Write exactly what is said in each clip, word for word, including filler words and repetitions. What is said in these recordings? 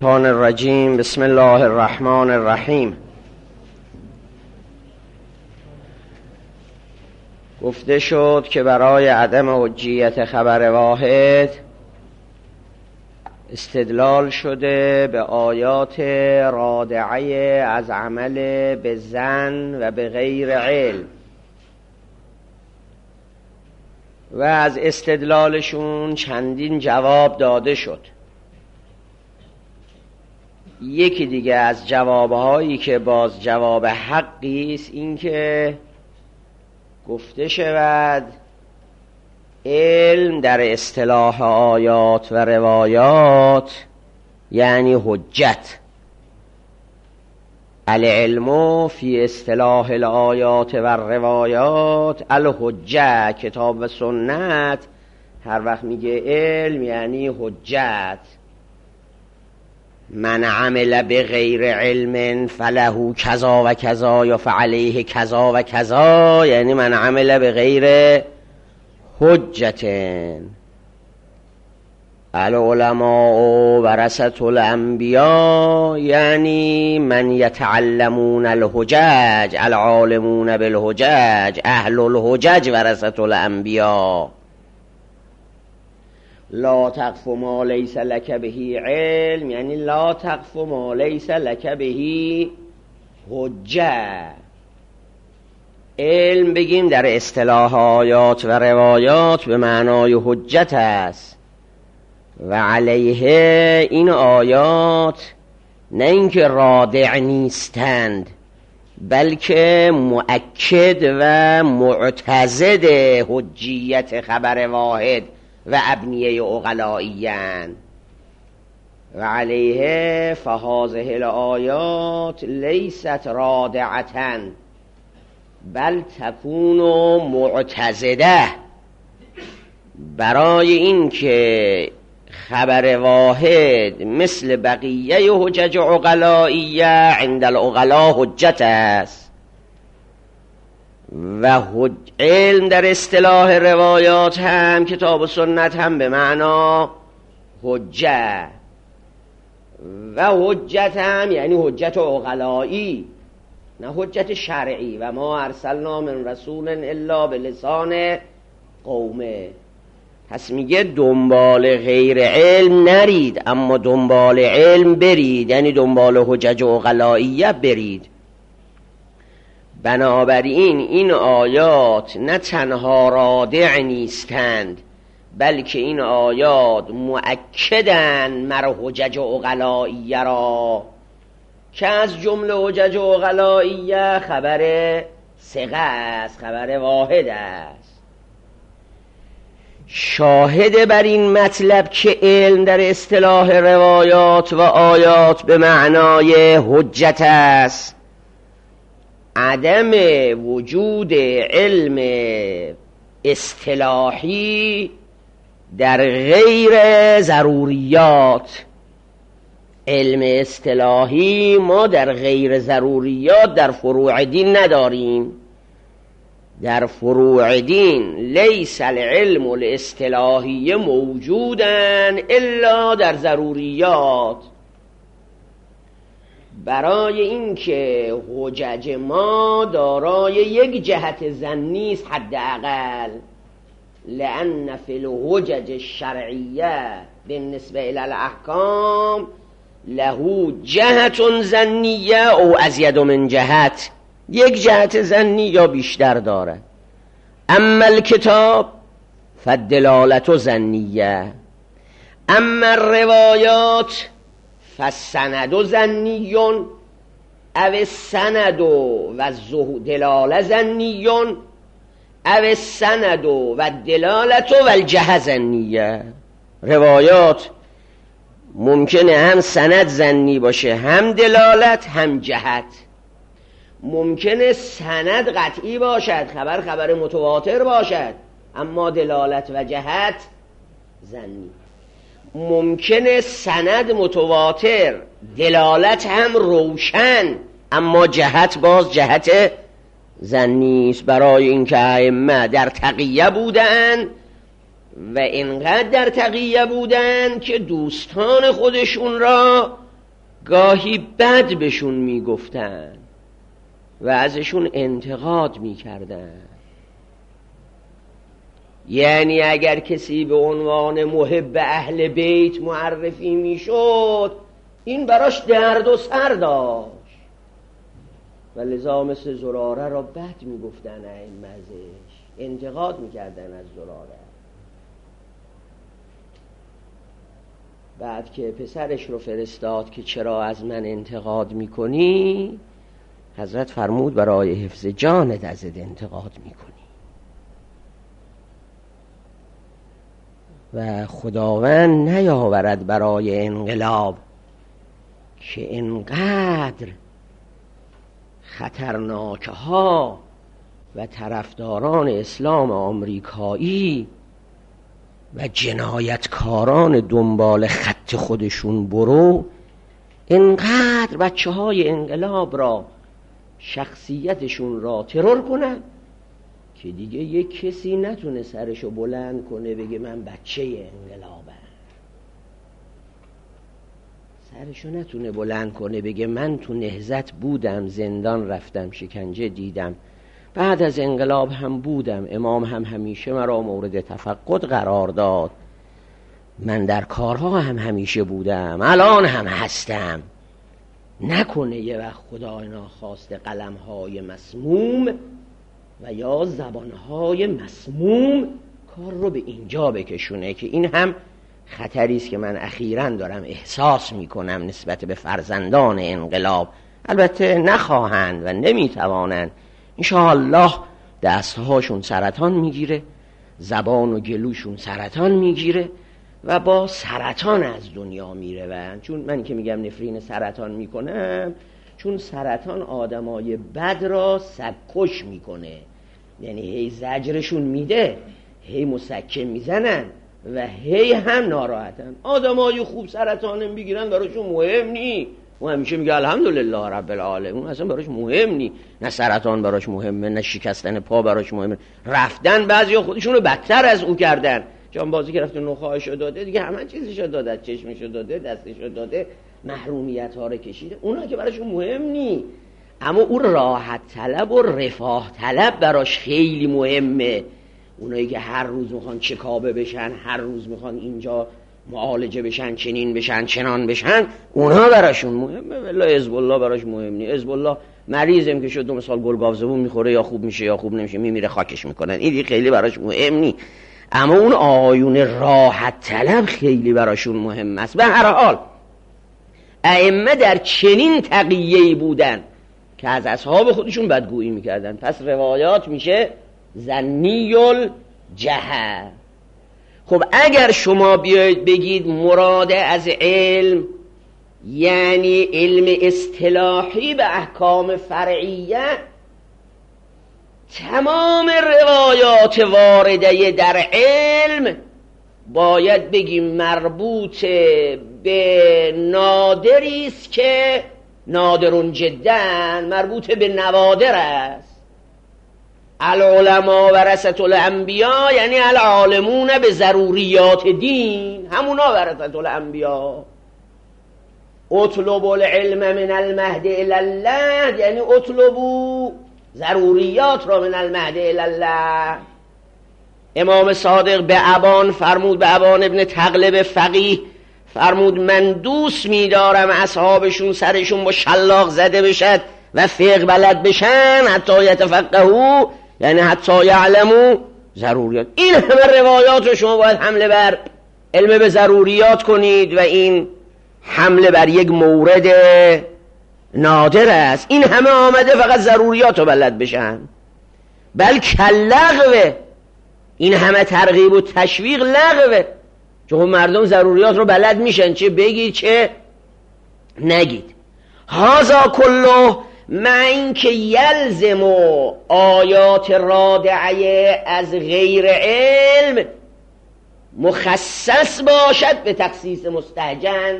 الشیطان الرجیم. بسم الله الرحمن الرحیم. گفته شد که برای عدم حجیت خبر واحد استدلال شده به آیات رادعه از عمل به ظن و به غیر علم و از استدلالشون چندین جواب داده شد. یکی دیگه از جوابهایی که باز جواب حقی است این که گفته شود علم در اصطلاح آیات و روایات یعنی حجت. العلم فی اصطلاح الآیات و روایات الحجه. کتاب و سنت هر وقت میگه علم یعنی حجت. من عمل به غیر علم فله کذا و کذا یا فعلیه کذا و کذا، یعنی من عمل به غیر حجت. العلماء ورثة الانبیاء یعنی من یتعلمون الحجج، العالمون بالحجج، اهل الحجج ورثة الانبیاء. لا تقف ما لیس لک به علم یعنی لا تقف ما لیس لک به حجه. علم بگیم در اصطلاح آیات و روایات به معنای حجت است و علیه این آیات نه اینکه رادع نیستند بلکه مؤکد و معتضد حجیت خبر واحد و ابنیه عقلائیان. و علیه فهذه الآیات لیست رادعة بل تکون معتضده. برای این که خبر واحد مثل بقیه حجج عقلائیه عند العقلاء حجت است و علم در اصطلاح روایات هم کتاب و سنت هم به معنا حجه و حجت هم یعنی حجت عقلایی نه حجت شرعی. و ما ارسلنا من رسول الا بلسان قومه. پس میگه دنبال غیر علم نرید اما دنبال علم برید، یعنی دنبال حجج عقلائیه برید. بنابراین این آیات نه تنها رادع نیستند بلکه این آیات مؤکدن مر حجج عقلائیه را که از جمله حجج عقلائیه خبر ثقه است، خبر واحد است. شاهد بر این مطلب که علم در اصطلاح روایات و آیات به معنای حجت است عدم وجود علم اصطلاحی در غیر ضروریات. علم اصطلاحی ما در غیر ضروریات در فروع دین نداریم. در فروع دین لیس العلم الاصطلاحی موجودن الا در ضروریات. برای اینکه حجج ما دارای یک جهت ظنی است حداقل، لأن فی الحجج الشرعیه بالنسبه الی الاحکام له جهت ظنیه او ازید من جهت، یک جهت ظنی یا بیشتر دارد. اما الکتاب فالدلالت ظنیه، اما الروایات فالسند ظنیون او السند و دلاله ظنیون او السند و دلالت و الجهه ظنیه. روایات ممکنه هم سند ظنی باشه هم دلالت هم جهت. ممکنه سند قطعی باشد، خبر خبر متواتر باشد اما دلالت و جهت ظنی. ممکنه سند متواتر دلالت هم روشن اما جهت باز جهت ظنی است. برای اینکه ائمه در تقیه بودن و اینقدر در تقیه بودن که دوستان خودشون را گاهی بد بهشون میگفتن و ازشون انتقاد میکردن. یعنی اگر کسی به عنوان محب اهل بیت معرفی میشد این براش درد و سر داشت و لذا مثل زراره را بد میگفتن، ائمه ازش انتقاد میکردن از زراره. بعد که پسرش رو فرستاد که چرا از من انتقاد میکنی، حضرت فرمود برای حفظ جانت ازت انتقاد میکنی. و خداوند نیاورد برای انقلاب که انقدر خطرناکه ها و طرفداران اسلام آمریکایی و جنایتکاران دنبال خط خودشون برو، انقدر بچه های انقلاب را شخصیتشون را ترور کنن که دیگه یک کسی نتونه سرشو بلند کنه بگه من بچه انقلابم، سرشو نتونه بلند کنه بگه من تو نهضت بودم، زندان رفتم، شکنجه دیدم، بعد از انقلاب هم بودم، امام هم همیشه مرا مورد تفقد قرار داد، من در کارها هم همیشه بودم، الان هم هستم. نکنه یه وقت خدای ناخواسته قلم‌های مسموم و یا زبان‌های مسموم کار رو به اینجا بکشونه که این هم خطری است که من اخیراً دارم احساس میکنم نسبت به فرزندان انقلاب. البته نخواهند و نمیتوانند، انشاءالله دستهاشون سرطان میگیره، زبان و گلوشون سرطان میگیره و با سرطان از دنیا میره. و چون من که میگم نفرین سرطان میکنم، چون سرطان آدمای بد را سگکش میکنه، یعنی هی زجرشون میده، هی مسکن میزنن و هی هم ناراحتن. آدمای خوب سرطان میگیرن براشون مهم نی، اون همیشه میگه الحمدلله رب العالمین، اصلا براش مهم نی، نه سرطان براش مهمه، نه شکستن پا براش مهمه، رفتن بعضیا خودشون رو بدتر از او کردن. جانبازی که رفت نخواهشو داده دیگه، همه چیزشو داده، چشمشو داده، دستشو داده، محرومیت ها رو کشیده، اونا که براشون مهم نی. اما اون راحت طلب و رفاه طلب براش خیلی مهمه. اونایی که هر روز میخوان چکابه بشن، هر روز میخوان اینجا معالجه بشن، چنین بشن، چنان بشن، اونها براشون مهمه. والله حزب الله براش مهم نی. حزب الله مریضم که شد دو مثال گلگاو زبون میخوره، یا خوب میشه یا خوب نمیشه، میمیره خاکش میکنن، این خیلی براش مهم نی. اما اون آیون راحت طلب خیلی براشون مهم است. به هر حال ائمه در چنین تقیه‌ای بودن که از اصحاب خودشون بدگویی میکردن، پس روایات میشه ظنی الجهل. خب اگر شما بیاید بگید مراد از علم یعنی علم اصطلاحی به احکام فرعیه، تمام روایات وارده در علم باید بگیم مربوط به نادری است که نادرون جدا، مربوط به نوادر است. العلماء ورثة الانبیاء یعنی العالمون به ضروریات دین، همونا ورثة الانبیاء. اطلبوا العلم من المهد الی الله یعنی اطلبوا ضروریات را من المهد الی الله. امام صادق به ابان فرمود، به ابان ابن تغلب فقیه فرمود من دوست می‌دارم اصحابشون سرشون با شلاق زده بشد و فقه بلد بشن، حتی یتفقهوا یعنی حتی یعلموا ضروریات. این همه روایات رو شما باید حمله بر علم به ضروریات کنید و این حمله بر یک مورد نادر است. این همه آمده فقط ضروریات رو بلد بشن، بلکه لغوه. این همه ترغیب و تشویق لغوه، چون مردم ضروریات رو بلد میشن، چه بگید چه نگید. هذا کله مع اینکه یلزم آیات رادعه از غیر علم مخصص باشد به تخصیص مستهجن،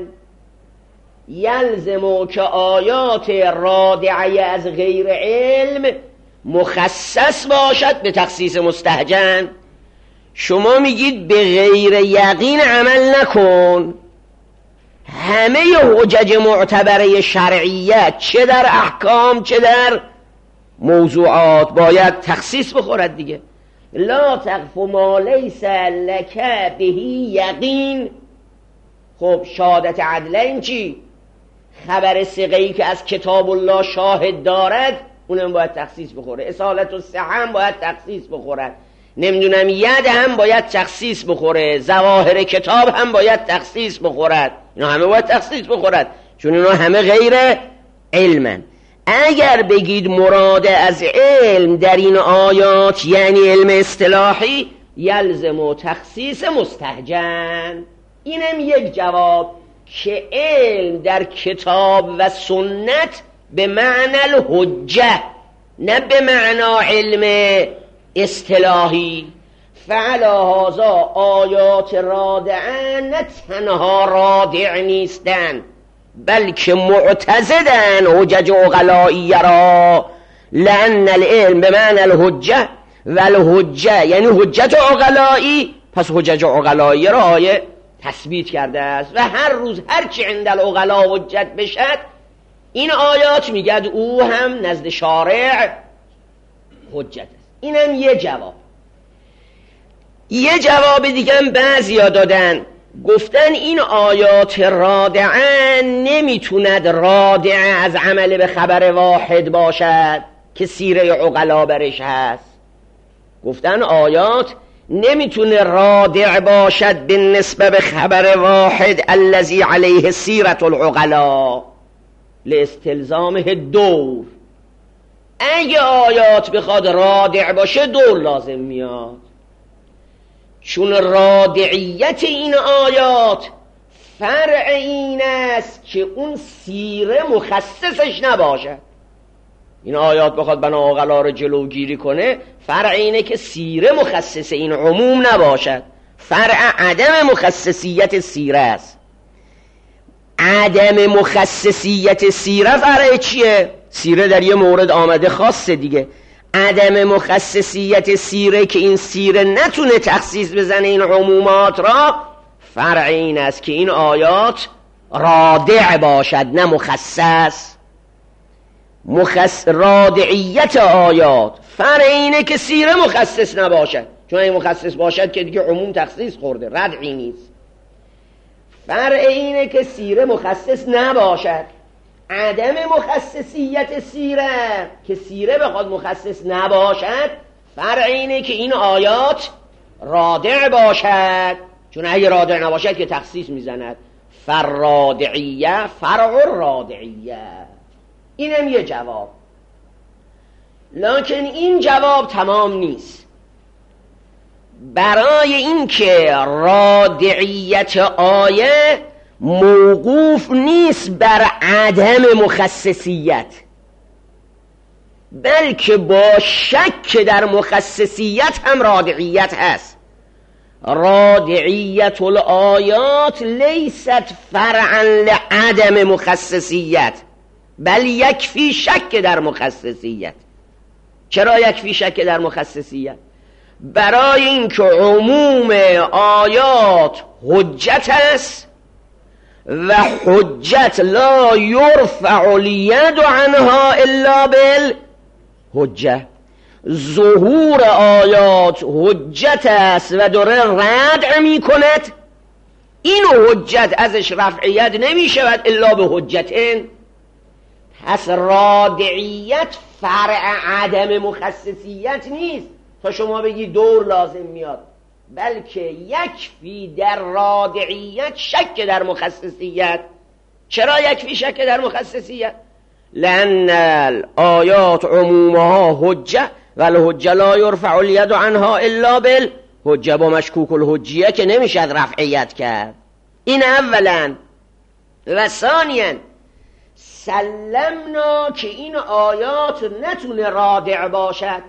یلزم که آیات رادعه از غیر علم مخصص باشد به تخصیص مستهجن. شما میگید به غیر یقین عمل نکن، همه حجج معتبره شرعیت چه در احکام چه در موضوعات باید تخصیص بخورد دیگه. لا تقف ما لیس لک به یقین. خب شهادت عدلین چی؟ خبر ثقه‌ای که از کتاب الله شاهد دارد اونم باید تخصیص بخوره. اصالت الصحه هم باید تخصیص بخورد. نمیدونم ید هم باید تخصیص بخوره. ظواهر کتاب هم باید تخصیص بخورد. اینا همه باید تخصیص بخورد چون اینا همه غیر علمن. اگر بگید مراد از علم در این آیات یعنی علم اصطلاحی، یلزم و تخصیص مستهجن. اینم یک جواب که علم در کتاب و سنت به معنی الحجه نه به معنا علم اصطلاحی. فعلا هذا آیات رادعه نه تنها رادع نیستن بلکه معتزدن حجج عقلائیه را، لأن العلم به معنی الحجه و الحجه یعنی حجت عقلائی، پس حجج عقلائیه را آیه تثبیت کرده است و هر روز هر چی عند العقلاء حجت بشد این آیات میگد او هم نزد شارع حجت است. اینم یه جواب. یه جواب دیگه هم بعضیا دادن، گفتن این آیات رادعه نمیتوند رادعه از عمل به خبر واحد باشد که سیره عقلا برش هست. گفتن آیات نمیتونه رادع باشد به نسبت به خبر واحد الذی علیه سیرت العقلا لاستلزامه دور. اگه آیات بخواد رادع باشه دور لازم میاد، چون رادعیت این آیات فرع این است که اون سیره مخصصش نباشد. این آیات بخواد بنا عقلا رو جلوگیری کنه فرع اینه که سیره مخصص این عموم نباشد. فرع عدم مخصصیت سیره است. عدم مخصصیت سیره فرع چیه؟ سیره در یه مورد آمده خاصه دیگه. عدم مخصصیت سیره که این سیره نتونه تخصیص بزنه این عمومات را، فرع این است که این آیات رادع باشد نه مخصص. مخص رادعیت آیات فرع اینه که سیره مخصص نباشد، چون این مخصص باشد که دیگه عموم تخصیص خورده، ردعی نیست. فرع اینه که سیره مخصص نباشد. عدم مخصصیت سیره که سیره بخواد مخصص نباشد فرع اینه که این آیات رادع باشد، چون اگه رادع نباشد که تخصیص میزند. فرادعیه فرع رادعیه. اینم یه جواب. لکن این جواب تمام نیست. برای اینکه رادعیت آیه موقوف نیست بر عدم مخصصیت، بلکه با شک در مخصصیت هم رادعیت هست. رادعیت الآیات لیست فرعا لعدم مخصصیت بل یکفی شک در مخصصیت. چرا یکفی شک در مخصصیت؟ برای اینکه عموم آیات حجت است و حجت لا یرفع الید عنها الا بالحجه. ظهور آیات حجت است و داره ردع می کند، این حجت ازش رفعیت نمی شود الا به حجتین. پس رادعیت فرع عدم مخصصیت نیست تا شما بگی دور لازم میاد، بلکه یکفی در رادعیت شک در مخصصیت. چرا یکفی شک در مخصصیت؟ لأن الآیات عمومها حجه و الحجه لا یرفع الید عنها الا بالحجه. با مشکوک الحجیه که نمیشد رفعیت کرد. این اولا. و ثانیا سلمنا که این آیات نتونه رادع باشد،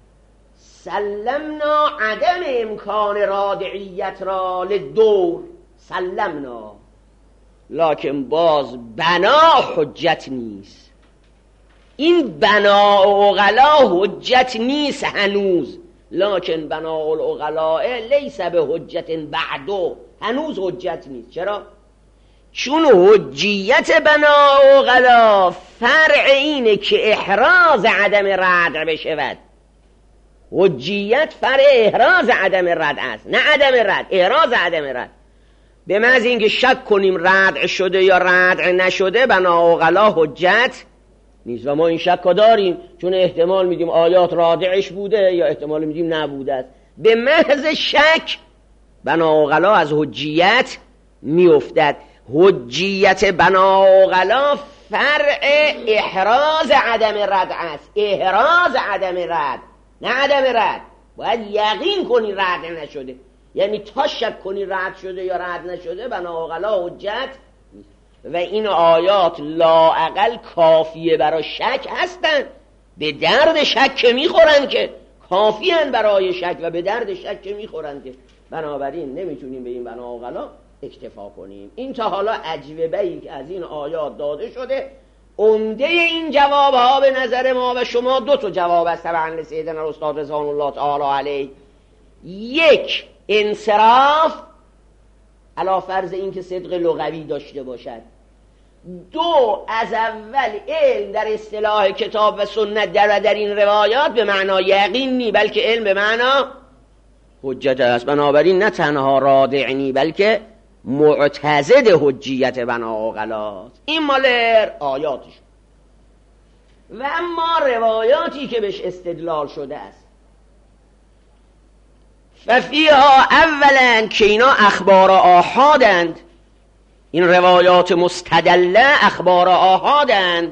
سلمنا عدم امکان رادعیت را لدور سلمنا، لکن باز بنا حجت نیست. این بنا عقلا حجت نیست هنوز، لکن بنا العقلاء لیس به حجت بعدو، هنوز حجت نیست. چرا؟ چون حجیت بنا عقلا فرع اینه که احراز عدم رد بشود. حجیت فرع احراز عدم رد است، نه عدم رد، احراز عدم رد. به محض اینکه شک کنیم رد شده یا رد نشده بنا عقلا حجت نیست و ما این شک داریم، چون احتمال میدیم آیات رادعش بوده یا احتمال میدیم نبوده است. به محض شک بنا عقلا از حجیت میافتد. حجیت بنا عقلا فرع احراز عدم رد است، احراز عدم رد نه عدم رد. باید یقین کنی رد نشده، یعنی تا شک کنی رد شده یا رد نشده بنا عقلا حجت. و این آیات لااقل کافیه برای شک هستند، به درد شک که میخورن، که کافیان برای شک و به درد شک که میخورن، که بنابراین نمیتونیم به این بنا عقلا اکتفا کنیم. این تا حالا اجوبه‌ای که از این آیات داده شده. عمده این جواب ها به نظر ما و شما دو تا جواب است طبعا لسیدنا استاد رضوان الله تعالی علیه. یک، انصراف علی فرض این که صدق لغوی داشته باشد. دو، از اول علم در اصطلاح کتاب و سنت در در این روایات به معنا یقین نی، بلکه علم به معنا حجت است. بنابراین نه تنها رادع نی بلکه معتضد حجیت بنا عقلا. این مال آیاتش. و اما روایاتی که بهش استدلال شده است، ففیها اولا که اینا اخبار آحادند، این روایات مستدله اخبار آحادند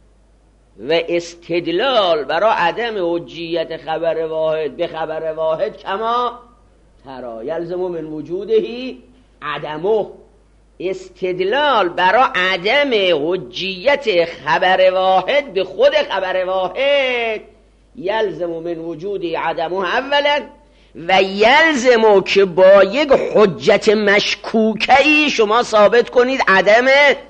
و استدلال برای عدم حجیت خبر واحد به خبر واحد کما ترا یلزم من وجودهی عدمه. استدلال برای عدم حجیت خبر واحد به خود خبر واحد یلزم من وجودی عدمه اولا، و یلزمو که با یک حجت مشکوکی شما ثابت کنید عدم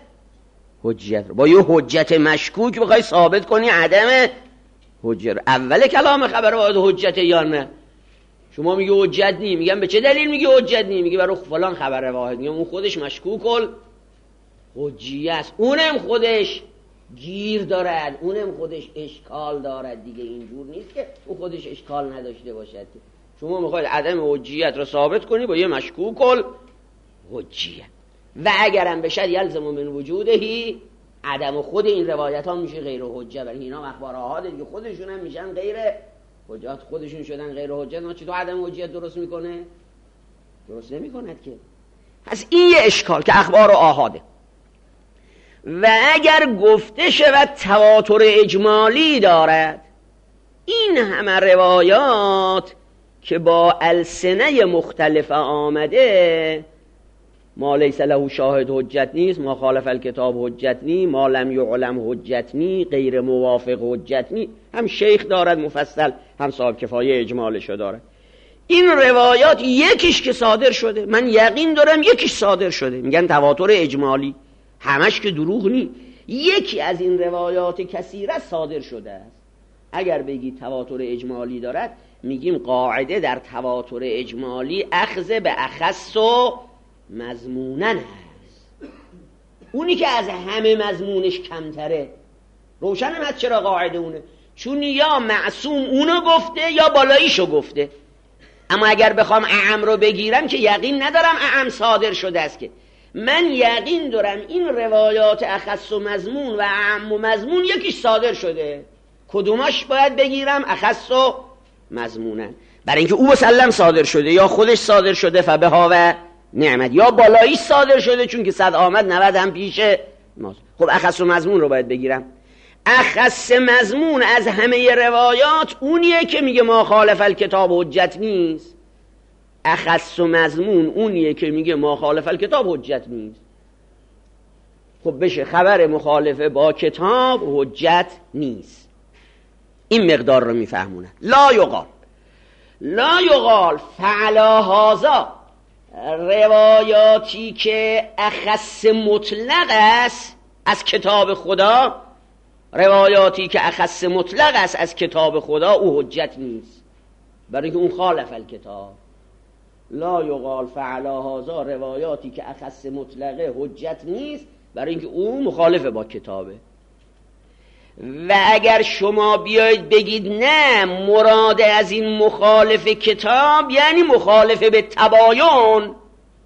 حجیت رو. با یک حجت مشکوک بخوای ثابت کنی عدم حجیت. اول کلام خبر واحد حجت یا نه؟ شما میگی حجت نی، میگم به چه دلیل میگی حجت نی؟ میگی برای فلان خبر واحد. میگم اون خودش مشکوک حجیه است، اونم خودش گیر دارد، اونم خودش اشکال دارد. دیگه اینجور نیست که اون خودش اشکال نداشته باشد. شما میخواید عدم حجیت رو ثابت کنی با یه مشکوک حجیه. و اگرم بشد یلزم من وجودهی عدم خود این روایت ها میشه غیر حجه، برای اینا اخبار آحاده دیگه، خودشون هم میشن غیر حجت، خودشون شدن غیر حجت. ما چطور عدم حجیت درست میکنه؟ درست نمیکند که. پس این یه اشکال که اخبار آحاده. و اگر گفته شود تواتر اجمالی دارد، این همه روایات که با السنه مختلف آمده، ما لیس له شاهد حجت نیست، ما خالف الکتاب حجت نی، ما لم یعلم حجت نی، غیر موافق حجت نی، هم شیخ دارد مفصل، هم صاحب کفایه اجمالشو دارد. این روایات یکیش که صادر شده، من یقین دارم یکیش صادر شده، میگن تواتر اجمالی، همش که دروغ نی، یکی از این روایات کثیره صادر شده است. اگر بگی تواتر اجمالی دارد، میگیم قاعده در تواتر اجمالی اخذ به اخص و مضمونن هست، اونی که از همه مضمونش کمتره. روشن هم هست چرا قاعده اونه؟ چون یا معصوم اونو گفته یا بالاییشو گفته. اما اگر بخوام اعم رو بگیرم که یقین ندارم اعم صادر شده است، که من یقین دارم این روایات اخص و مضمون و اعم و مضمون یکیش صادر شده. کدوماش باید بگیرم؟ اخص و مضمونن، برای اینکه او مسلم صادر شده، یا خودش صادر شده فبها و نعمت، یا بالاییش صادر شده چون که صد آمد نود هم پیش ماست. خب اخص و مضمون رو باید بگیرم. اخص مضمون از همه روایات اونیه که میگه ما خالف الکتاب حجت نیست. اخص و مضمون اونیه که میگه ما خالف الکتاب حجت نیست. خب بشه خبر مخالفه با کتاب حجت نیست. این مقدار رو میفهمونه. لا یقال لا یقال فعلا هازا، روایاتی که اخص مطلق است از کتاب خدا، روایاتی که اخص مطلق است از کتاب خدا، او حجت نیست، برای که اون خالف الکتاب. لا یقال فعل هذا، روایاتی که اخص مطلقه حجت نیست، برای اینکه او مخالف با کتابه. و اگر شما بیایید بگید نه مراد از این مخالف کتاب یعنی مخالف به تباین،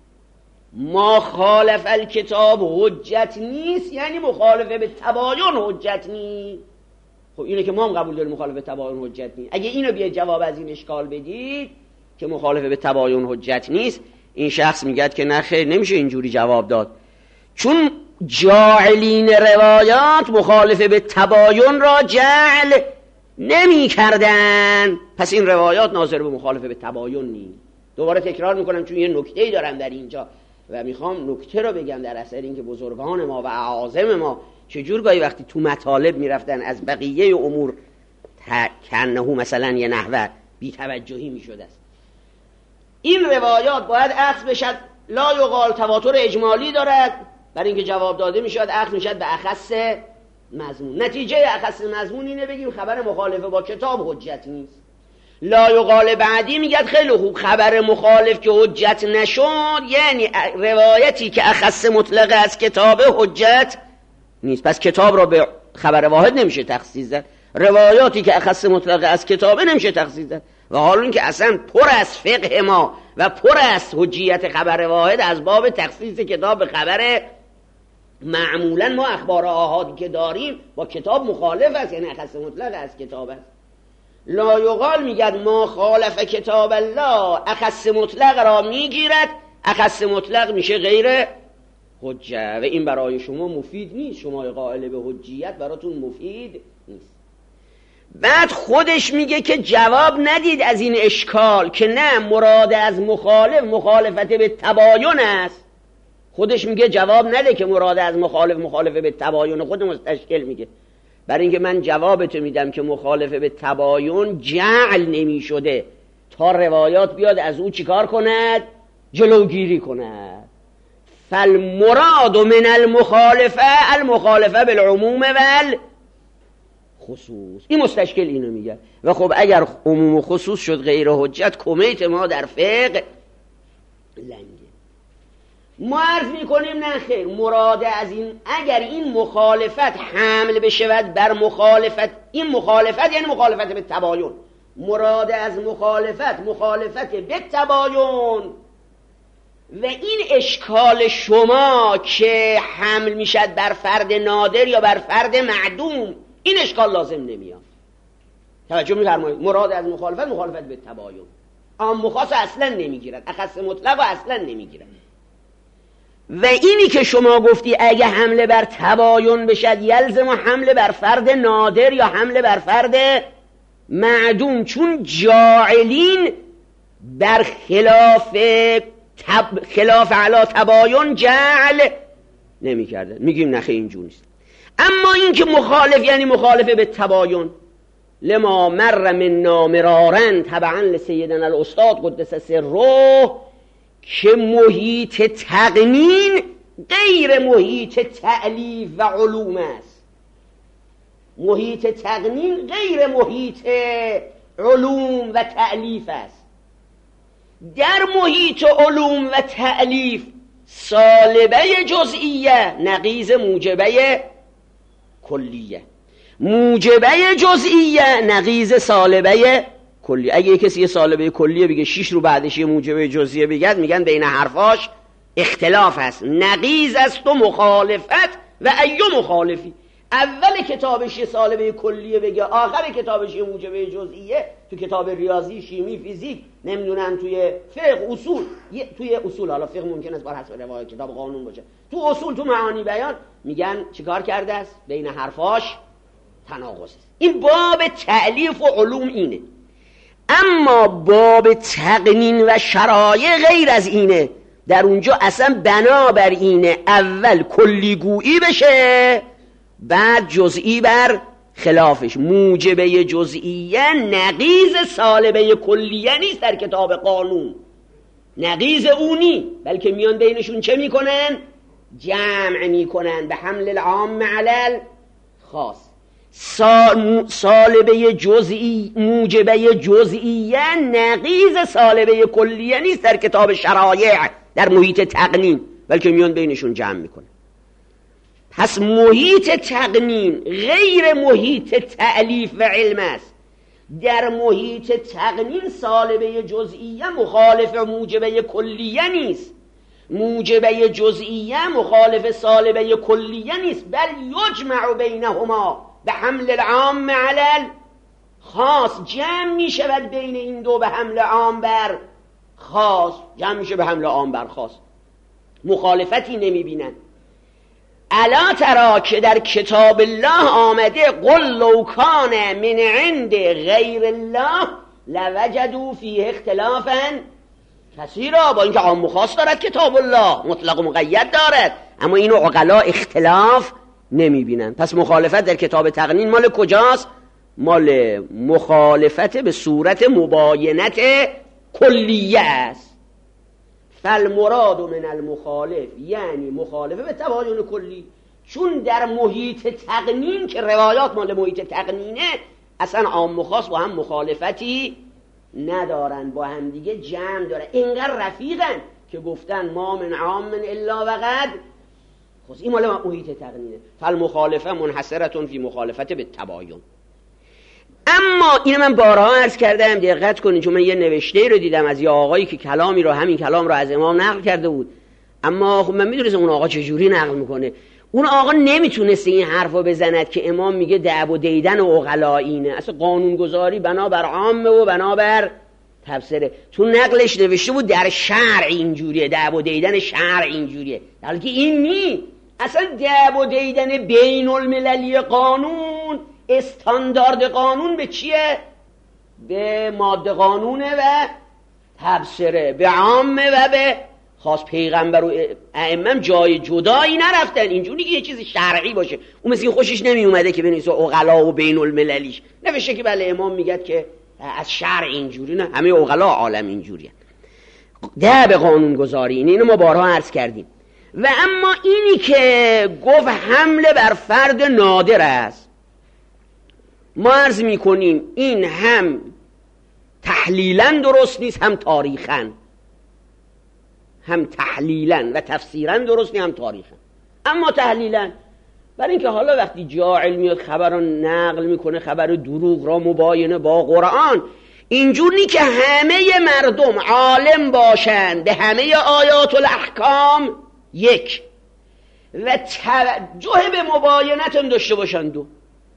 ما خالف الکتاب حجت نیست یعنی مخالف به تباین حجت نیست، خب اینه که ما هم قبول داریم مخالف به تباین حجت نیست. اگه اینو بیاید جواب از این اشکال بدید که مخالف به تباین حجت نیست، این شخص میگه که نه خیر، نمیشه اینجوری جواب داد، چون جاعلین روایات مخالف به تباین را جعل نمی کردن، پس این روایات ناظر به مخالف به تباین نیست. دوباره تکرار میکنم چون یه نکته‌ای دارم در اینجا و میخوام نکته رو بگم در اثر اینکه بزرگان ما و اعاظم ما چجور گاهی وقتی تو مطالب میرفتن از بقیه امور کنهو مثلا یه نحوه بی توجهی میشد است. این روایات باید اخذ بشد، لا یقال تواتر اجمالی دارد، برای اینکه جواب داده میشد اخذ میشد به اخص مضمون. نتیجه اخص مضمون اینه بگیم خبر مخالف با کتاب حجت نیست. لا یقال بعدی میگه خیلی خوب، خبر مخالف که حجت نشد یعنی روایتی که اخص مطلقه از کتاب حجت نیست، پس کتاب را به خبر واحد نمیشه تخصیص داد، روایاتی که اخص مطلقه از کتابه نمیشه تخصیص داد. و حالا این که اصلا پر از فقه ما و پر از حجیت خبر واحد از باب تخصیص کتاب به خبر، معمولا ما اخبار آحادی که داریم با کتاب مخالف است، یعنی اخص مطلق از کتاب است. لا یقال میگد ما خالف کتاب الله، اخص مطلق را میگیرد، اخص مطلق میشه غیر حجه و این برای شما مفید نیست، شما قائل به حجیت براتون مفید نیست. بعد خودش میگه که جواب ندید از این اشکال که نه مراد از مخالف مخالفت به تباین است. خودش میگه جواب نده که مراد از مخالف مخالف به تباین، خود مستشکل میگه برای اینکه من جوابت میدم که مخالف به تباین جعل نمیشده تا روایات بیاد از او چیکار کند؟ جلوگیری کند. فالمراد من المخالفه المخالفه بالعموم والخصوص. این مستشکل اینو میگه. و خب اگر عموم و خصوص شد غیر حجت، کمیت ما در فقه لنگه. ما عرض میکنیم نه خیر، مراد از این اگر این مخالفت حمل بشود بر مخالفت، این مخالفت یعنی مخالفت به تباین، مراد از مخالفت مخالفت به تباین و این اشکال شما که حمل میشد بر فرد نادر یا بر فرد معدوم، این اشکال لازم نمیاد. توجه می‌فرمایید؟ مراد از مخالفت مخالفت به تباین، عام مخاص اصلا نمیگیرد، اخص مطلق اصلا نمیگیرد. و اینی که شما گفتی اگه حمله بر تباین بشد یلزم حمله بر فرد نادر یا حمله بر فرد معدوم، چون جاعلین در خلاف تب خلاف علا تباین جعل نمی کرده. میگیم نخه اینجور نیست. اما این که مخالف یعنی مخالف به تباین، لما مر من نامرارن طبعا لسیدنا الاستاد قدس سره، که محیط تقنین غیر محیط تألیف و علوم است. محیط تقنین غیر محیط علوم و تألیف است. در محیط علوم و تألیف سالبه جزئیه نقیض موجبه کلیه، موجبه جزئیه نقیض سالبه کلی. اگه کسی یه سالبه کلیه بگه شش رو بعدش یه موجبه جزئیه بگد، میگن بین حرفاش اختلاف هست، نقیض است و مخالفت و ایو مخالفی. اول کتابش یه سالبه کلیه بگه، آخر کتابش یه موجبه جزئیه. تو کتاب ریاضی، شیمی، فیزیک، نمیدونم توی فقه، اصول، توی اصول، حالا فقه ممکن است بر حسب روایت کتاب قانون باشه، تو اصول، تو معانی بیان، میگن چیکار کرده است؟ بین حرفاش تناقض است. این باب تألیف و علوم اینه. اما باب تقنین و شرایع غیر از اینه. در اونجا اصلا بنابر اینه اول کلیگویی بشه، بعد جزئی بر خلافش. موجبه جزئیه نقیض سالبه کلیه نیست در کتاب قانون، نقیض اونی، بلکه میان بینشون چه میکنن؟ جمع میکنن به حمل العام علی الخاص. سالبه جزئی موجبه جزئیه نقیض سالبه کلیه نیست در کتاب شرایع در محیط تقنین، بلکه میان بینشون جمع میکنه. پس محیط تقنین غیر محیط تألیف و علم است. در محیط تقنین سالبه جزئیه مخالف موجبه کلیه نیست، موجبه جزئیه مخالف سالبه کلیه نیست، بل یجمع بینهما به حمل العام علی خاص. جمع می شود بین این دو به حمل عام بر خاص، جمع میشه به حمل عام بر خاص، مخالفتی نمی بینن. الا ترا که در کتاب الله آمده قل لو کان من عند غیر الله لوجدوا فیه اختلافا کثیرا. با اینکه عام و خاص دارد کتاب الله، مطلق و مقید دارد، اما اینو عقلا اختلاف نمی بینن. پس مخالفت در کتاب تقنین مال کجاست؟ مال مخالفت به صورت مباینت کلیه است. فالمراد من المخالف یعنی مخالفه به تباین کلی، چون در محیط تقنین که روایات مال محیط تقنینه اصلا عام و خاص با هم مخالفتی ندارن، با هم دیگه جمع دارن، اینقدر رفیقن که گفتن ما من عام من الا وقد خص. این مال محیط تقنینه. فالمخالفه منحصرتون فی مخالفت به تباین. اما اینو من بارها عرض کردم، دقت کنید، چون من یه نوشته رو دیدم از یه آقایی که کلامی رو همین کلام رو از امام نقل کرده بود، اما خب من میدونستم اون آقا چجوری نقل میکنه. اون آقا نمیتونسته این حرفو بزند که امام میگه دعب و دیدن و عقلایینه، اصلا قانونگذاری بنابر عامه و بنابر تفسیره. تو نقلش نوشته بود در شرع اینجوریه، دعب و دیدن شرع اینجوریه، در حالی که این نی. اصلا دعب و دیدن بین المللی قانون، استاندارد قانون به چیه؟ به ماده قانونه و تبصره، به عامه و به خاص. پیغمبر و ائمه جای جدایی نرفتن، اینجوری که یه چیز شرعی باشه. اون مثل خوشش نمی اومده که بنویسه عقلا و بین المللیش، نوشته که بله امام میگه که از شرع اینجوری، نه همه عقلا عالم اینجوریه. ده به قانون گذاری اینو ما بارها عرض کردیم. و اما اینی که گفت حمله بر فرد نادر است، ما عرض میکنیم این هم تحلیلاً درست نیست، هم تاریخاً، هم تحلیلاً و تفسیراً درست نیست، هم تاریخاً. اما تحلیلاً برای اینکه حالا وقتی جاهل میاد خبر رو نقل میکنه، خبر دروغ را مباینه با قرآن، اینجور نی که همه مردم عالم باشند به همه آیات الاحکام یک، و توجه به مباینت هم داشته باشند دو.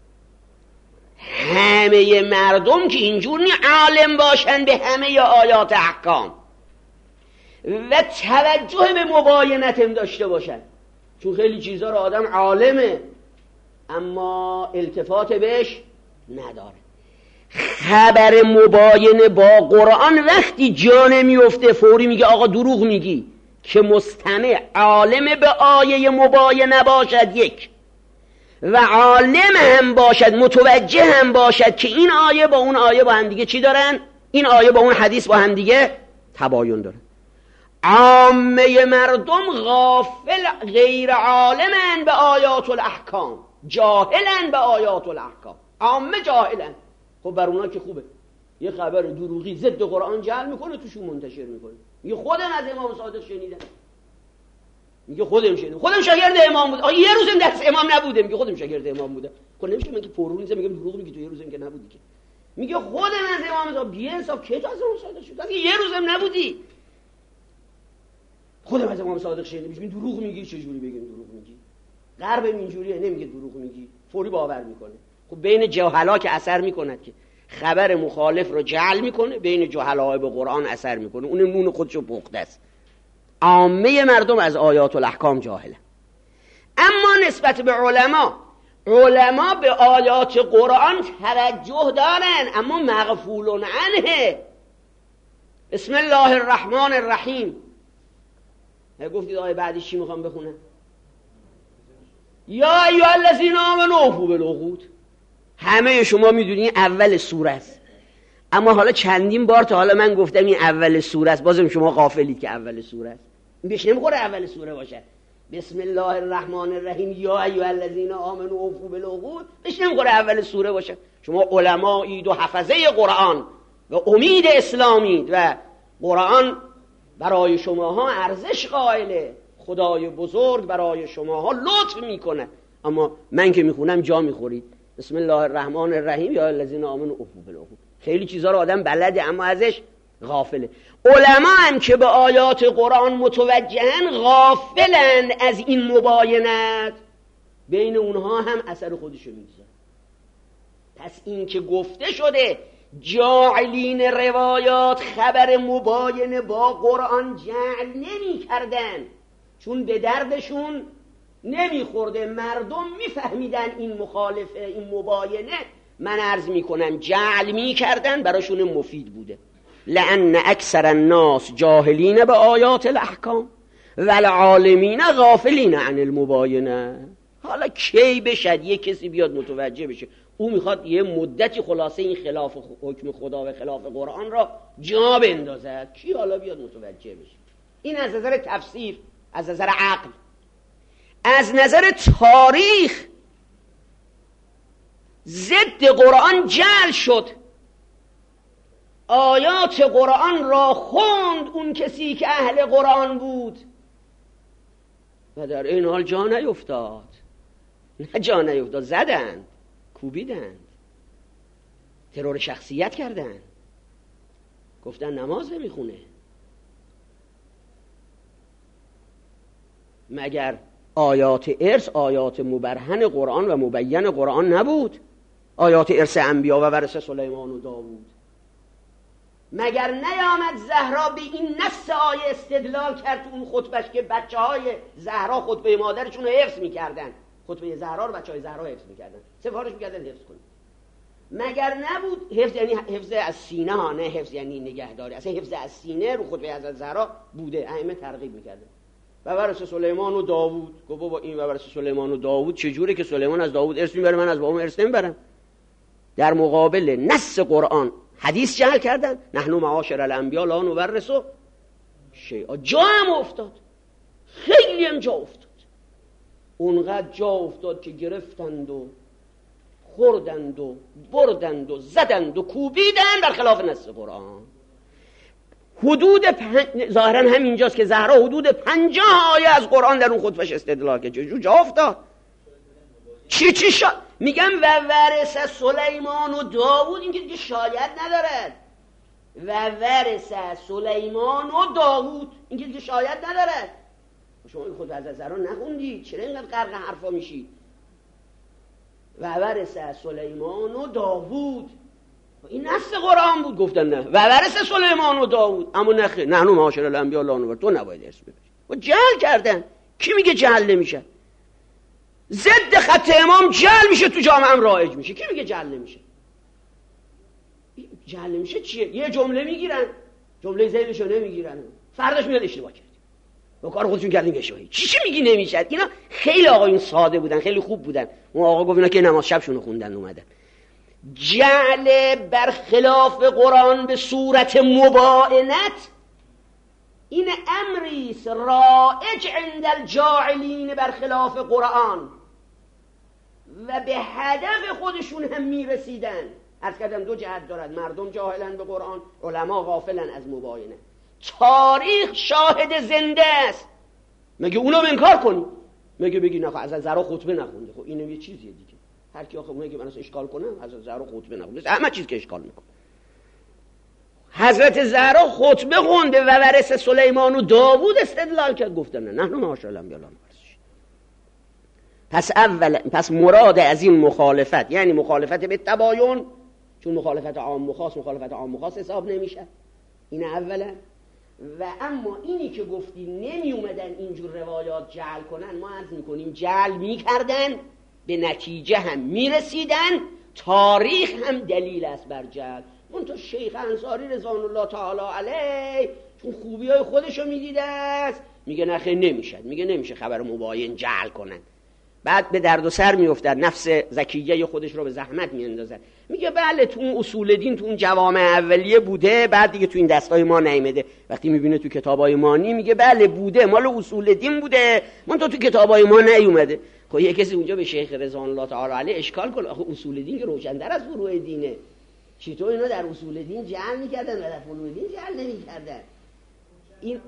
همه مردم که اینجور نی عالم باشند به همه آیات احکام و توجه به مباینت هم داشته باشند، چون خیلی چیزها رو آدم عالمه اما التفات بهش نداره. خبر مباینه با قرآن وقتی جا نمیفته فوری میگه آقا دروغ میگی، که مستمع عالم به آیه مباینه باشد یک، و عالم هم باشد، متوجه هم باشد که این آیه با اون آیه با هم دیگه چی دارن، این آیه با اون حدیث با هم دیگه تباین دارن. عامه مردم غافل غیر عالمن به آیات الاحکام، جاهلن به آیات الاحکام، عامه جاهلن. خب بر اونا که خوبه، یه خبر دروغی ضد قرآن جعل میکنه توشون منتشر میکنه، میگه خودم از امام صادق شنیدم، میگه خودم شنیدم، خودم شاگرد امام بود. آ یه روزم درس امام نبوده، میگه خودم شاگرد امام بودم. خب نمیشه من که پررو نیستم میگم دروغ میگی، تو یه روزم که نبودی که. میگه خودم از امام صادق، بی انصاف که تو از امام صادق شد، اگه یه روزم نبودی. خودم از امام صادق شنیدم، میگه دروغ میگی، چه جوری بگیم دروغ میگی؟ غرب اینجوریه، نمیگه دروغ میگی، فوری باور میکنه. خب بین جهلا که اثر میکند که خبر مخالف رو جعل میکنه، بین جهلا به قرآن اثر میکنه، اون نون خودشو پخته است. عامه مردم از آیات الاحکام جاهله. اما نسبت به علما، علما به آیات قرآن توجه دارن اما مغفولون عنه. بسم الله الرحمن الرحیم، گفتید آیه بعدی چی میخوام بخونم؟ یا ایها الذین آمنوا اوفوا بالعقود. همه شما میدونین اول سوره است، اما حالا چندین بار تا حالا من گفتم این اول سوره است، بازم شما غافلید که اول سوره است. این بهش نمیخوره اول سوره باشه. بسم الله الرحمن الرحیم یا ایها الذین آمنوا اوفوا بالعقود بهش نمیخوره اول سوره باشه. شما علمایید و حفظه قرآن و امید اسلامید و قرآن برای شماها ارزش قائله، خدای بزرگ برای شماها لطف میکنه، اما من که میخونم جا میخورید. بسم الله الرحمن الرحیم یا الذین آمنوا اوفوا بالعقود. خیلی چیزا رو آدم بلده اما ازش غافله. علما هم که به آیات قرآن متوجهن غافلن از این مباینت، بین اونها هم اثر خودشو میگذاره. پس این که گفته شده جاعلین روایات خبر مباینه با قرآن جعل نمی کردن چون به دردشون نمی خورده، مردم می فهمیدن این مخالفه، این مباینه. من عرض می کنم جعل می کردن براشون مفید بوده. لأن اکثر الناس جاهلین به آیات الاحکام والعالمین غافلین عن المباینه. حالا کی بشد یک کسی بیاد متوجه بشه او میخواد یه مدتی خلاصه این خلاف حکم خدا و خلاف قرآن را جا بندازد، کی حالا بیاد متوجه بشه؟ این از نظر تفسیر، از نظر عقل. از نظر تاریخ ضد قرآن جعل شد. آیات قرآن را خوند اون کسی که اهل قرآن بود و در این حال جا نیفتاد. نه جا نیفتاد، زدند، کوبیدند، ترور شخصیت کردند، گفتن نماز نمیخونه. مگر آیات ارث آیات مبرهن قرآن و مبین قرآن نبود؟ آیات ارث انبیا و ورث سلیمان و داوود. مگر نیامد زهرا به این نص آیه استدلال کرد تو اون خطبش که بچه های زهرا خطبه مادرشون رو حفظ میکردن، خطبه زهرا رو بچه های زهرا حفظ میکردن، سفارش میکردن حفظ کنن. مگر نبود؟ حفظ یعنی حفظ از سینه ها، نه حفظ یعنی نگهداری. اصلا حفظ از سینه رو خطبه حضرت زهرا بوده، ائمه ترغیب میکردن. و ورث سلیمان و داوود، گفت بابا این و ورث سلیمان و داوود چجوره که سلیمان از داوود ارث میبره، من از بابام ارث نمیبرم؟ در مقابل نص قرآن حدیث جعل کردن. نحن معاشر الانبیا لا نورث شیئا. جا هم افتاد، خیلی هم جا افتاد، اونقدر جا افتاد که گرفتند و خوردند و بردند و زدند و کوبیدند در خلاف نص قرآن. حدود پن... ظاهرا هم اینجاست که زهرا حدود پنجاه آیه از قرآن در اون خطبش استدلال کرد. جو جا افتاد. چی چی شا... میگم و ورث سلیمان و داوود، این که دیگه شاید ندارد. و ورث سلیمان و داوود، این که دیگه شاید ندارد. شما این خود از زهرا نخوندید، چرا اینقدر غرق حرفا میشید؟ و ورث سلیمان و داوود، این نص قرآن بود. گفتن نه و ورث سلیمان و داوود، اما نخیر، نحن معاشر الانبیا لا نورث، تو نباید ارث ببری. و جعل کردن. کی میگه جعل نمیشه؟ ضد خط امام جعل میشه، تو جامعه هم رایج میشه. کی میگه جعل نمیشه؟ جعل نمیشه چیه؟ یه جمله میگیرن، جمله ذیلشو نمیگیرن، فرداش میاد اشتباه کرد، با کار خودشون کردن اشتباهی. چی چی میگی نمیشه؟ اینا خیلی آقایون ساده بودن، خیلی خوب بودن. اون آقا گفت اینا که نماز شبشون خوندن اومدن. جعل برخلاف قرآن به صورت مباینت این امریست رائج عند الجاعلین برخلاف قرآن و به هدف خودشون هم میرسیدن. عرض کردم دو جهت دارد، مردم جاهلن به قرآن، علما غافلن از مباینه. تاریخ شاهد زنده است. مگه اونو انکار کنی؟ مگه بگی نه از زهرا خطبه نخونده؟ خب اینم یه چیزیه دیگه. هر کی آخه اونایی که منو اشکال کنه از زهرا خطبه نخونده، همه چیز که اشکال میکنه. حضرت زهرا خطبه خونده و ورث سلیمان و داوود استدلال کرد، گفتن نه نحن معاشر الانبیا لا نورث. پس اول پس مراد از این مخالفت یعنی مخالفت به تباین، چون مخالفت عام و خاص مخالفت عام و خاص حساب نمیشه. این اولا. و اما اینی که گفتی نمی اومدن اینجور روایات جعل کنن، ما عرض میکنیم جعل میکردن، به نتیجه هم میرسیدن. تاریخ هم دلیل است بر جعل. اون تو شیخ انصاری رضوان الله تعالی علیه چون خوبی های خودشو میدیده است، میگه نخیر نمیشه، میگه نمیشه خبر مباین جعل کنن. بعد به درد و سر میافتد، نفس زکیه خودش رو به زحمت میاندازد. میگه بله تو اون اصول دین تو اون جوامع اولیه بوده، بعد دیگه تو این دستای ما نیامده. وقتی میبینه تو کتابای ما نی، میگه بله بوده، مال اصول دین بوده، من تو تو کتابای ما نیومده. خب یه کسی اونجا به شیخ رضوان الله تعالی علیه اشکال کنه، آخه اصول دین که روشن‌تر از فروع دینه، چطور اینا در اصول دین جعل میکردن و در فروع دین جعل نمیکردن؟ این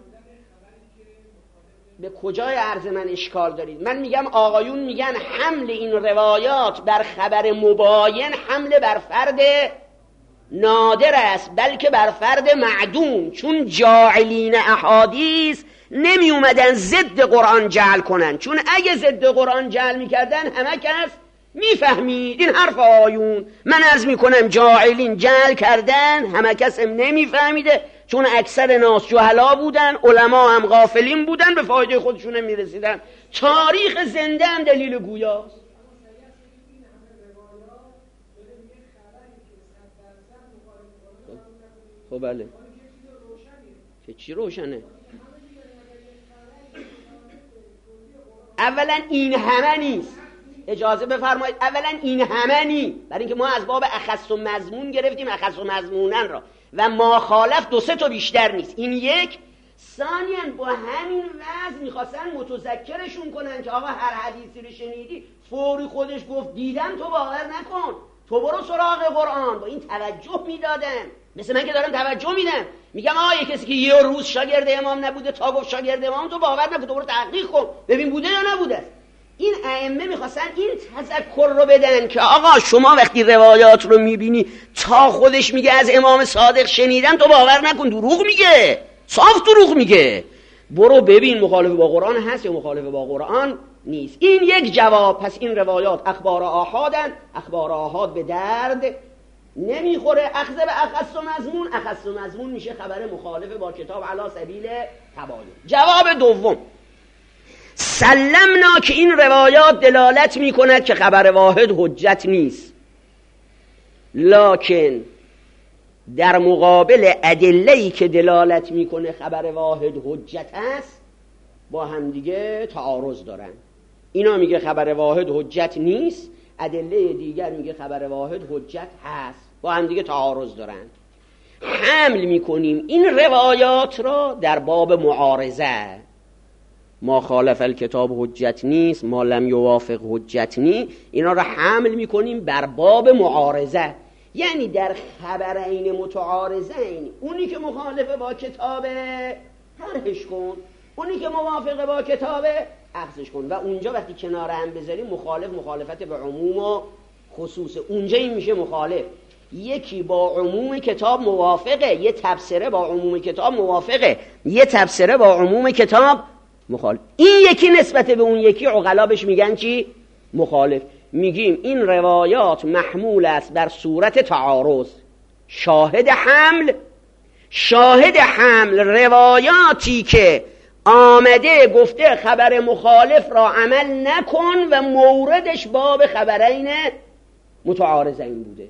به کجای عرض من اشکال دارید؟ من میگم آقایون میگن حمل این روایات بر خبر مباین حمل بر فرد نادر است، بلکه بر فرد معدوم، چون جاعلین احادیث نمی اومدن ضد قرآن جعل کنن، چون اگه ضد قرآن جعل میکردن همه کس میفهمید. این حرف آقایون، من عرض میکنم جاعلین جعل کردن همه کس هم نمیفهمیده، چون اکثر ناس جهلا بودن، علما هم غافلین بودن، به فایده خودشون هم میرسیدن. تاریخ زنده هم دلیل گویاست. خب بله، که چی روشنه؟ اولا این همه نیست، اجازه بفرمایید، اولا این همه نیست، برای اینکه ما از باب اخص و مضمون گرفتیم اخص و مضمونن را، و ما خالف دو سه تا بیشتر نیست. این یک. ثانیاً با همین وضع میخواستن متذکرشون کنن که آقا هر حدیثی رو شنیدی فوری خودش گفت دیدم تو باور نکن، تو برو سراغ قرآن. با این توجه میدادن، مثل من که دارم توجه میدم، میگم آقا یه کسی که یه روز شاگرد امام نبوده تا گفت شاگرد امام تو باور نکن، تو برو تحقیق کن ببین بوده یا نبوده است. این ائمه میخواستن این تذکر رو بدن که آقا شما وقتی روایات رو میبینی تا خودش میگه از امام صادق شنیدم تو باور نکن، دروغ میگه، صاف دروغ میگه، برو ببین مخالف با قرآن هست یا مخالف با قرآن نیست. این یک جواب. پس این روایات اخبار آحادن، اخبار آحاد به درد نمیخوره. اخذ به اخص و مضمون، اخص و مضمون میشه خبر مخالف با کتاب علی سبیل تباین. جواب دوم، سلمنا که این روایات دلالت میکند که خبر واحد حجت نیست، لکن در مقابل ادله‌ای که دلالت میکنه خبر واحد حجت است با همدیگه تعارض دارن. اینا میگه خبر واحد حجت نیست، ادله دیگر میگه خبر واحد حجت هست، با همدیگه تعارض دارن. حمل میکنیم این روایات را در باب معارضه، ما خالف الکتاب حجت نیست، ما لم یوافق حجت نی، اینا را حمل میکنیم بر باب معارضه، یعنی در خبرین متعارضین، اونی که مخالفه با کتاب طرحش کن، اونی که موافقه با کتاب اخذش کن. و اونجا وقتی کنار هم بذاریم مخالف مخالفت به عموم و خصوص، اونجا این میشه مخالف. یکی با عموم کتاب موافقه، یه تفسیره با عموم کتاب موافقه، یه تفسیره با عموم کتاب مخالف. این یکی نسبت به اون یکی عقلا بهش میگن چی؟ مخالف. میگیم این روایات محمول است بر صورت تعارض. شاهد حمل، شاهد حمل روایاتی که آمده گفته خبر مخالف را عمل نکن و موردش باب خبرین متعارضین بوده.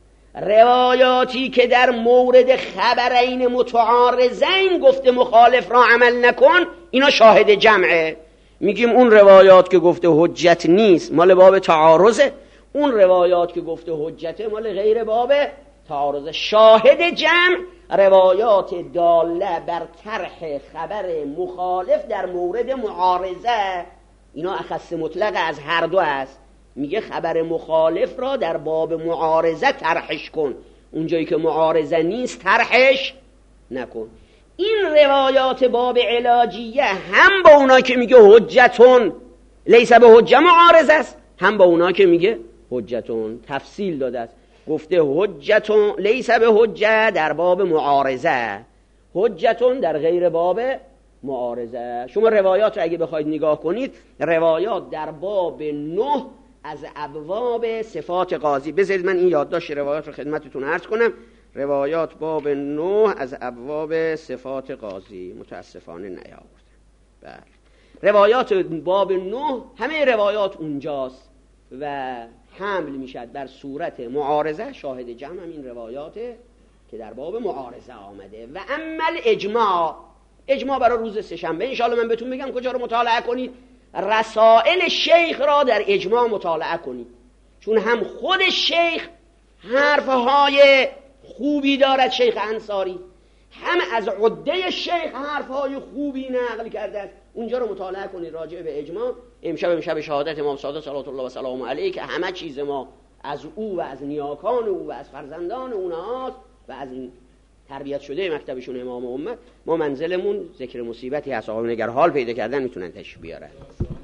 روایاتی که در مورد خبرین متعارضین گفته مخالف را عمل نکن، اینا شاهد جمعه. میگیم اون روایات که گفته حجت نیست مال باب تعارضه، اون روایات که گفته حجته مال غیر باب تعارضه. شاهد جمع روایات داله بر طرح خبر مخالف در مورد معارضه، اینا اخص مطلق از هر دو است. میگه خبر مخالف را در باب معارضه طرحش کن، اونجایی که معارضه نیست طرحش نکن. این روایات باب علاجیه هم با اونا که میگه حجتون لیس به حجه معارض است، هم با اونا که میگه حجتون تفصیل داده است، گفته حجتون لیس به حجه در باب معارضه، حجتون در غیر باب معارضه. شما روایات رو اگه بخواید نگاه کنید، روایات در باب نه از ابواب صفات قاضی، بذارید من این یادداشت روایات رو خدمتتون عرض کنم. روایات باب نه از ابواب صفات قاضی، متاسفانه نیاوردم. بله، روایات باب نه همه روایات اونجاست و حمل میشد بر صورت معارضه. شاهد جمع هم این روایاته که در باب معارضه آمده. و عمل اجماع، اجماع برای روز سه‌شنبه ان شاءالله من بهتون میگم کجا رو مطالعه کنید. رسائل شیخ را در اجماع مطالعه کنید، چون هم خود شیخ حرفهای خوبی دارد، شیخ انصاری، هم از عده شیخ حرفهای خوبی نقل کرده است. اونجا رو مطالعه کنید راجع به اجماع. امشب امشب شهادت امام صادق صلوات الله و سلام علیه که همه چیز ما از او و از نیاکان او و از فرزندان اونهاست و از این تربیت شده مکتبشون امام امت. ما منزلمون ذکر مصیبتی هست، آقا اگر حال پیدا کردن میتونن تشریف بیارن.